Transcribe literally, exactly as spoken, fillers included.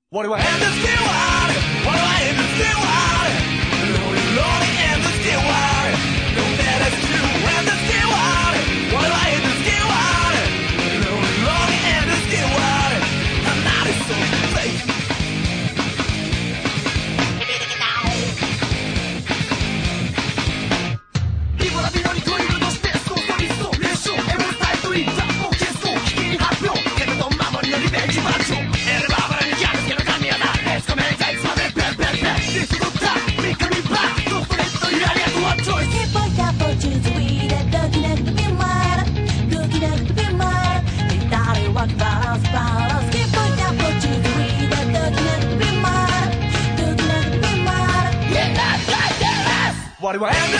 What do I end this deal on? What do I end this deal on? Lonely, lonely, end this deal on. Don't let us do end this deal on. What do I end this deal on? Lonely, lonely, end this deal on. I'm not a soul fake. Vivo la vita di tuo libro lo stesso, sto visto, riesco, e uno stai tu in tappo, chiesto, chi mi happio, che non do mamma, non li vedi, faccio, e revava. What do I end